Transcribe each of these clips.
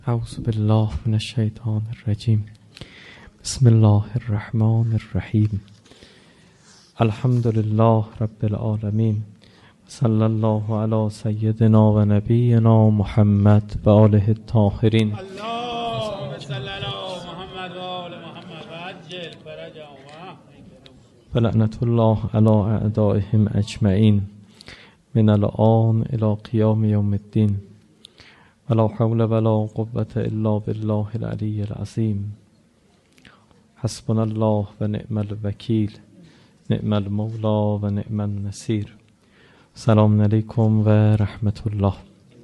اعوذ بالله من الشیطان الرجیم. بسم الله الرحمن الرحیم. الحمد لله رب العالمین. صلی الله علی سیدنا و نبینا محمد و آله الطاهرین. اللهم صل علی محمد و آل محمد و عجل فرجهم و لعنت الله علی اعدائهم اجمعین من الآن الی قیام یوم الدین. ولا حول ولا قوة الا بالله العلی العظیم. حسبنا الله و نعم الوکیل، نعم المولا و نعم النصیر. سلام علیکم و رحمت الله.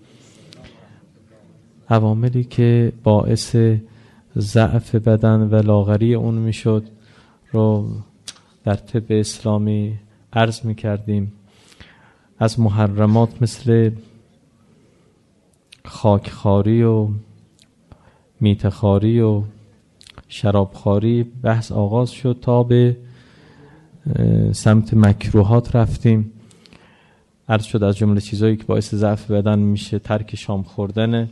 عواملی که باعث ضعف بدن و لاغری اون میشد رو در طب اسلامی عرض میکردیم. از محرمات مثل خاکخواری و میتخواری و شرابخواری بحث آغاز شد تا به سمت مکروهات رفتیم. عرض شد از جمله چیزایی که باعث ضعف بدن میشه ترک شام خوردن،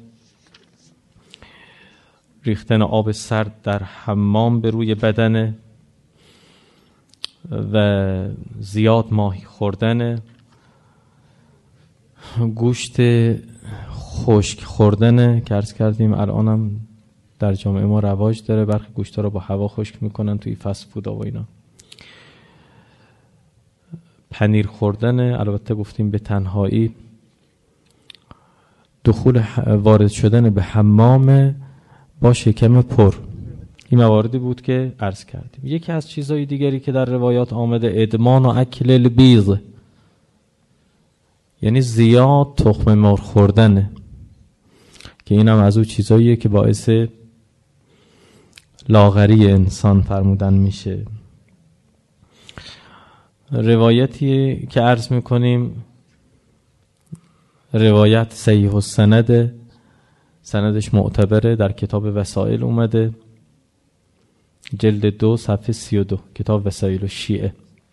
ریختن آب سرد در حمام به روی بدن و زیاد ماهی خوردن، گوشت خشک خوردن که عرض کردیم الانم در جامعه ما رواج داره. برخی گوشت‌ها رو با هوا خشک میکنن توی فست فودا و اینا. پنیر خوردن، البته گفتیم به تنهایی. وارد شدن به حمام با شکم پر. این مواردی بود که عرض کردیم. یکی از چیزهای دیگری که در روایات آمده ادمان و اکل البیض، یعنی زیاد تخم مرغ خوردنه که اینم از اون چیزاییه که باعث لاغری انسان فرمودن میشه. روایتی که عرض میکنیم روایت صحیح السند، سندش معتبره، در کتاب وسائل اومده، جلد 2 صفحه 32، کتاب وسائل الشیعه.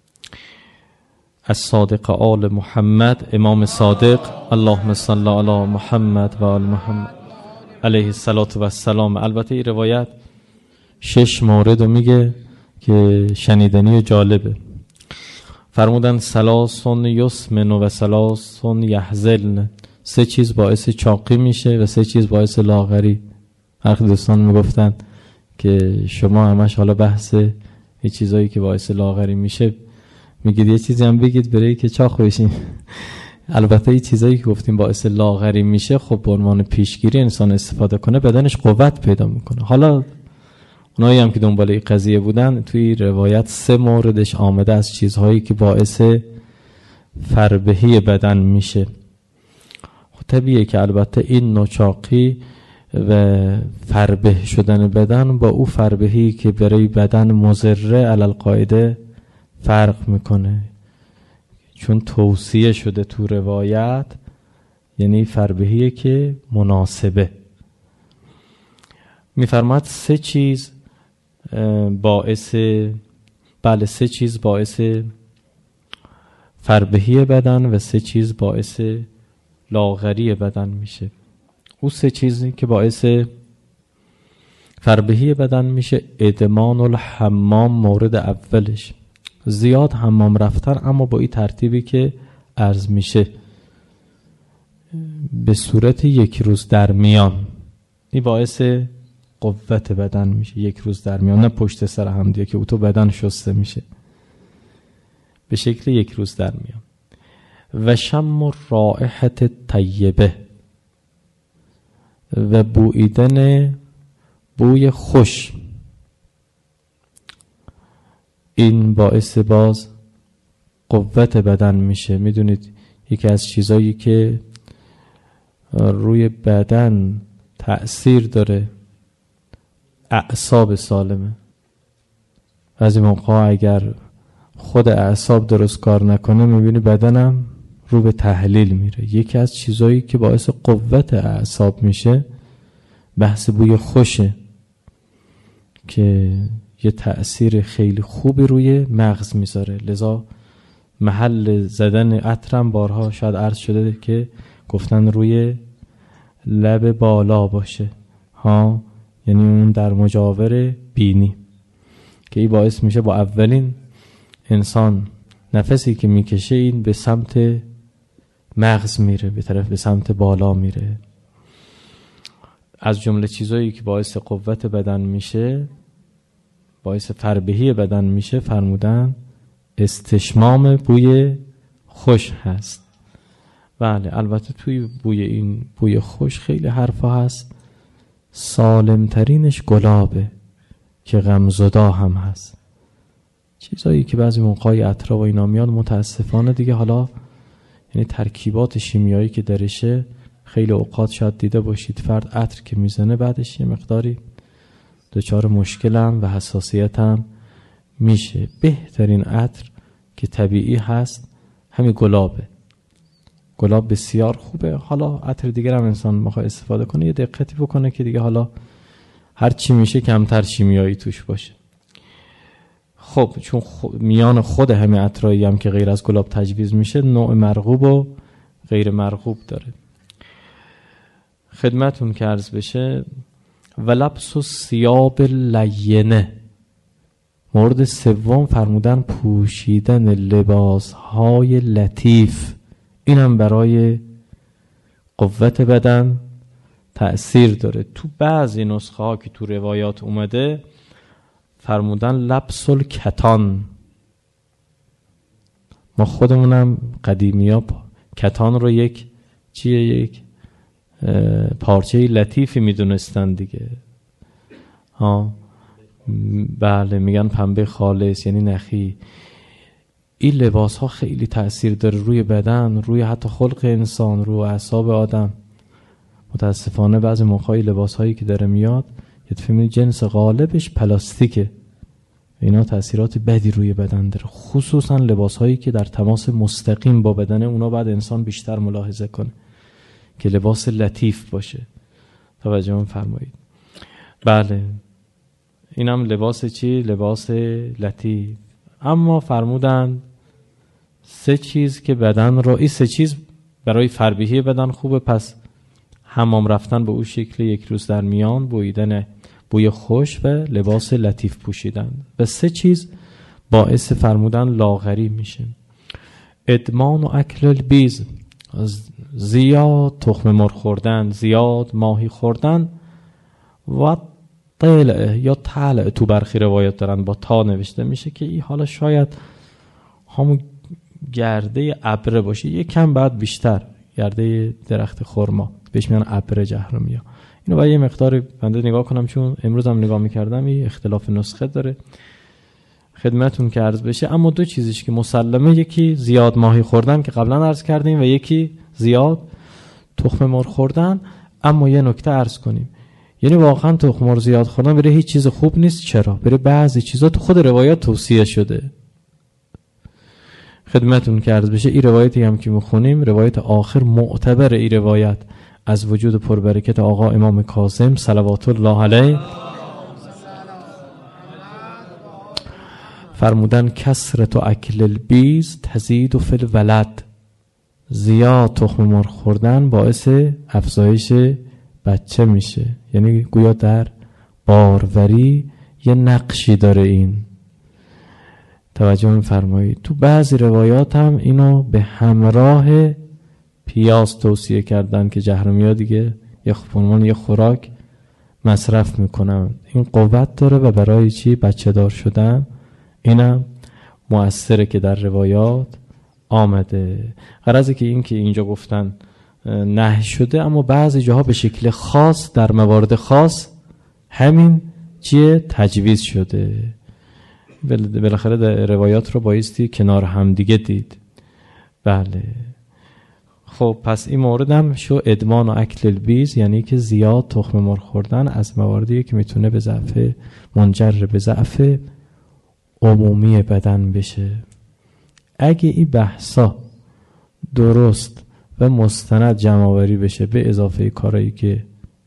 از صادق آل محمد، امام صادق، اللهم صل علی محمد و آل محمد علیه الصلاة و السلام. البته این روایت 6 مورد رو میگه که شنیدنی و جالبه. فرمودن ثلاث یسمن و ثلاث یحزلن، 3 چیز باعث چاقی میشه و 3 چیز باعث لاغری. هر دوستان میگفتن که شما همش حالا بحث یه چیزایی که باعث لاغری میشه میگید، یه چیزی هم بگید برای که چاق بشیم. البته یه چیزایی که گفتیم باعث لاغری میشه، خب به عنوان پیشگیری انسان استفاده کنه بدنش قوت پیدا میکنه. حالا اونایی هم که دنبال این قضیه بودن توی روایت 3 موردش آمده از چیزهایی که باعث فربهی بدن میشه. طبیعیه که البته این نوچاقی و فربه شدن بدن با او فربهی که برای بدن مضره علل قاعده فرق میکنه، چون توصیه شده تو روایت، یعنی فربهیه که مناسبه. میفرماد 3 چیز باعث 3 چیز باعث فربهی بدن و 3 چیز باعث لاغری بدن میشه. او 3 چیزی که باعث فربهی بدن میشه، ادمان الحمام مورد اولش، زیاد حمام رفتن اما با این ترتیبی که عرض میشه به صورت 1 روز در میان. این باعث قوت بدن میشه، 1 روز در میان، نه پشت سر هم دیگه که او تو بدن شسته میشه، به شکل 1 روز در میان. و شم رائحه طیبه، و بویدن بوی خوش، این باعث باز قوت بدن میشه. میدونید یکی از چیزایی که روی بدن تأثیر داره اعصاب سالمه. بعضی موقع اگر خود اعصاب درست کار نکنه میبینی بدنم رو به تحلیل میره. یکی از چیزایی که باعث قوت اعصاب میشه بحث بوی خوشه که یه تأثیر خیلی خوبی روی مغز میذاره. لذا محل زدن عطرم بارها شاید عرض شده که گفتن روی لب بالا باشه ها، یعنی اون در مجاور بینی که این باعث میشه با اولین انسان نفسی که میکشه این به سمت مغز میره، به سمت بالا میره. از جمله چیزایی که باعث قوت بدن میشه، باعث فربهی بدن میشه، فرمودن استشمام بوی خوش هست. بله، البته توی این بوی خوش خیلی حرفا هست. سالمترینش گلابه که غمزدا هم هست. چیزایی که بعضی موقعی عطر و اینا میاد متاسفانه دیگه، حالا یعنی ترکیبات شیمیایی که درشه، خیلی اوقات شاید دیده باشید فرد عطر که میزنه بعدش یه مقداری دچار مشکلم و حساسیتم میشه. بهترین عطر که طبیعی هست همین گلابه. گلاب بسیار خوبه. حالا عطر دیگر هم انسان میخواد استفاده کنه یه دقتی بکنه که دیگه حالا هر چی میشه کمتر شیمیایی توش باشه. خب چون میان خود همین عطرایی هم که غیر از گلاب تجویز میشه، نوع مرغوب و غیر مرغوب داره. خدمتون که عرض بشه، ولبس الثیاب لینه، مورد سوم فرمودن پوشیدن لباسهای لطیف. این هم برای قوت بدن تأثیر داره. تو بعضی نسخه ها که تو روایات اومده فرمودن لبس الکتان. ما خودمونم قدیمی ها کتان رو یک پارچه لطیفی میدونستن دیگه. بله، میگن پنبه خالص یعنی نخی. این لباس ها خیلی تأثیر داره روی بدن، روی حتی خلق انسان، روی اعصاب آدم. متاسفانه بعضی موقعی لباس هایی که داره میاد یه دفعه جنس غالبش پلاستیکه، اینا تأثیرات بدی روی بدن داره، خصوصا لباس هایی که در تماس مستقیم با بدنه. اونا بعد انسان بیشتر ملاحظه کنه که لباس لطیف باشه. توجه فرمایید. بله، اینم لباس چی؟ لباس لطیف. اما فرمودن 3 چیز که بدن رو، این 3 چیز برای فربهی بدن خوبه. پس حمام رفتن به اون شکل 1 روز در میان، بویدن بوی خوش و لباس لطیف پوشیدن. و 3 چیز باعث فرمودن لاغری میشه. ادمان و اکل البیض، زیاد تخم مرغ خوردن، زیاد ماهی خوردن. و طلع یا طلع، تو برخی روایات دارن با تا نوشته میشه که این حالا شاید همون گرده ابره باشه، یکم بعد بیشتر، گرده درخت خرما بهش میگن ابره جهرمیا. اینو باید یه مقدار بنده نگاه کنم، چون امروز هم نگاه میکردم این اختلاف نسخه داره. خدمتون که عرض بشه، اما 2 چیزش که مسلمه، یکی زیاد ماهی خوردن که قبلا عرض کردیم و یکی زیاد تخم مرغ خوردن. اما یه نکته عرض کنیم، یعنی واقعا تخم مرغ زیاد خوردن برای هیچ چیز خوب نیست. چرا؟ برای بعضی چیزا تو خود روایات توصیه شده. خدمتون که عرض بشه، این روایتی هم که میخونیم روایت آخر معتبر، این روایت از وجود پربرکت آقا امام کاظم صلوات الله علیه فرمودن کثرت اکل البیض تزید فی الولد، زیاد تخم مرغ خوردن باعث افزایش بچه میشه. یعنی گویا در باروری یه نقشی داره این. توجه می‌فرمایید. تو بعضی روایات هم اینو به همراه پیاز توصیه کردن که جهرمیا دیگه یه خوراک مصرف میکنن. این قوت داره و برای چی؟ بچه دار شدن. اینم مؤثره که در روایات آمده. غرضی که این که اینجا گفتن نهی شده، اما بعضی جاها به شکل خاص در موارد خاص همین چیه؟ تجویز شده. بالاخره روایات رو بایستی کنار هم دیگه دید. بله. خب پس این مورد هم شو ادمان و اکل البیض، یعنی که زیاد تخم مرغ خوردن از مواردیه که میتونه به ضعف، منجر به ضعف عمومی بدن بشه. اگه این بحثا درست و مستند جمع‌آوری بشه، به اضافه کارهایی که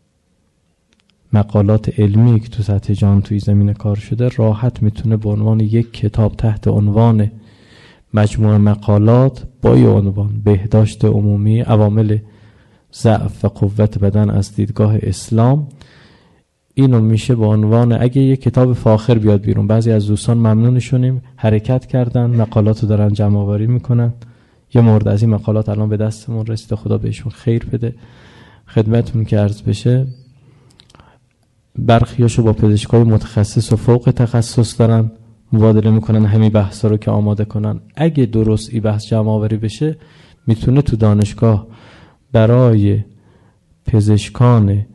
مقالات علمی که تو سطح جهان توی زمینه کار شده، راحت میتونه به عنوان یک کتاب تحت عنوان مجموعه مقالات با یه عنوان بهداشت عمومی، عوامل ضعف و قوت بدن از دیدگاه اسلام، اینو میشه به عنوان اگه یه کتاب فاخر بیاد بیرون، بعضی از دوستان ممنونشونیم حرکت کردن، مقالاتو دارن جمع آوری میکنن، یه مورد از این مقالات الان به دستمون رسیده، خدا بهشون خیر بده. خدمتون که عرض بشه برخیاشو با پزشکای متخصص و فوق تخصص دارن مبادله میکنن همین بحثا رو که آماده کنن. اگه درست این بحث جمع آوری بشه میتونه تو دانشگاه برای پزشکان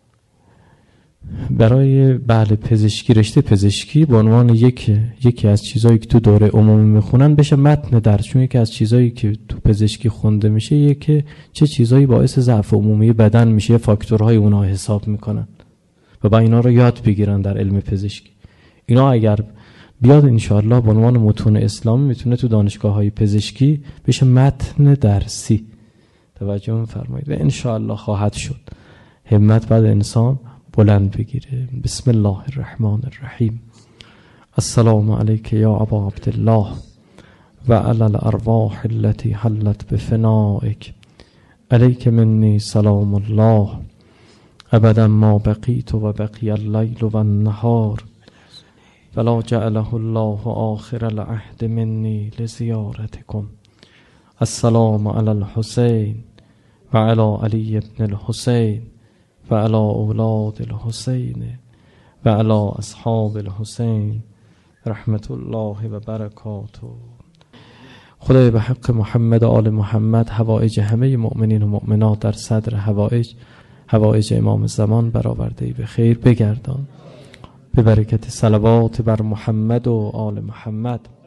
پزشکی، رشته پزشکی به عنوان یکی از چیزایی که تو دوره عمومی میخونن بشه متن درس. چون یکی از چیزایی که تو پزشکی خونده میشه که چه چیزایی باعث ضعف عمومی بدن میشه، فاکتورهای اونها حساب میکنن و با اینا رو یاد بگیرن در علم پزشکی. اینا اگر بیاد انشاءالله به عنوان متون اسلامی میتونه تو دانشگاه‌های پزشکی بشه متن درسی. توجه می‌فرمایید و انشاءالله خواهد شد. همت بعد انسان بلند بگیره. بسم الله الرحمن الرحیم. السلام علیک یا ابا عبدالله و علی الارواح التي حلت بفنائک، علیک منی سلام الله ابدا ما بقیت و بقی اللیل و النهار ولا جعله الله آخر العهد منی لزیارتکم. السلام علی الحسین و علی علی ابن الحسین و علی اولاد الحسین و علی اصحاب الحسین رحمت الله و برکاته. خدای به حق محمد و آل محمد حوائج همه مؤمنین و مؤمنات در صدر حوائج امام زمان برآورده به خیر بگردان. به برکت صلوات بر محمد و آل محمد.